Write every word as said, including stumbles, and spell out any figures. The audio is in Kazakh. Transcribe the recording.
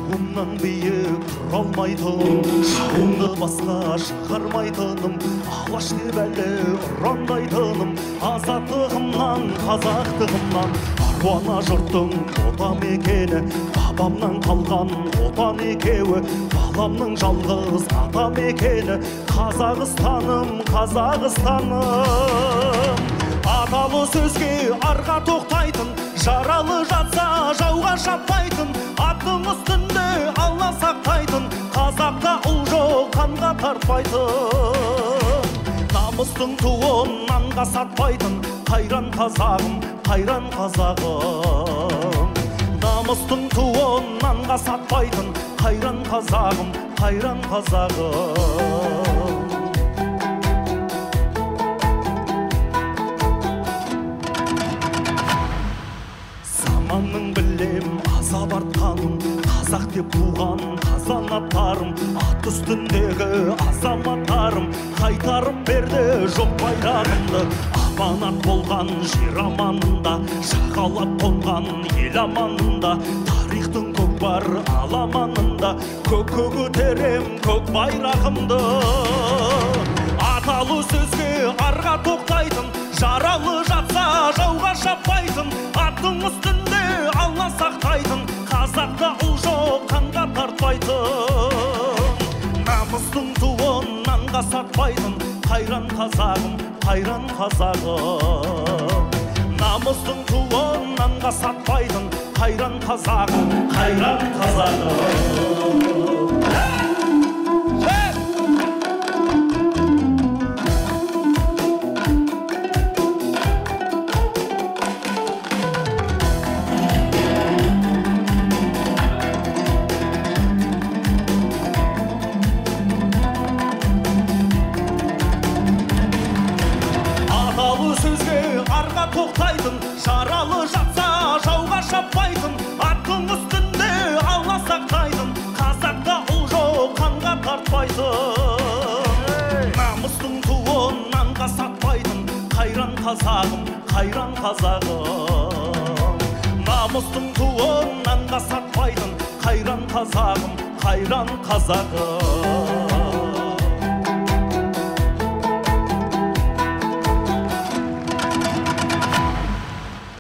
туымнан биік тұра алмайтын, шауымды басқа шығармайтыным, алаш деп әлі ұрандайтыным, азаттығымнан, қазақтығымнан, аруана жұрттың отан мекені, бабамнан қалған отан екеуі, баламның жалғыз ата мекені, Қазақстаным, Қазақстаным. Аталы сөзге арға тоқтайтын, жаралы жатса жауға шаппайтын, аттың үстінде Алла сақтайтын, қазақта ұл жоқ қанға тартпайтын. Намыстың туын нанға сатпайтын, қайран қазағым, қайран қазағым. Намыстың туын нанға сатпайтын, қайран қазағым, қайран қазағым. Заманның білем азап артқаным, қазақ деп туған қазанаттарым, ат үстіндегі азаматтарым, қайтарып берді жоқ байрағымды. Аманат болған жер аманында, жағалап қонған ел аманында, тарихтың көкпар аламанында, көкке көтерем көк байрағымды. Аталы сөзге арға тоқтайтын, жаралы жатса жауға шаппайтын, аттың үстінде Алла сақтайтын, қазақта ұл жоқ қанға тартпайтын. Намыстың туын нанға сатпайтын, қайран қазағым, қайран қазағым. Намыстың туын нанға сатпайтын, қайран қазағым, қайран қазағым. Тоқтайтын, жаралы жатса жауға шаппайтын, аттың үстінде Алла сақтайтын, қазақта ұл жоқ қанға тартпайтын. Намыстың туын нанға сатпайтын, қайран қазағым, қайран қазағым. Намыстың туын нанға сатпайтын, қайран қазағым, қайран қазағым.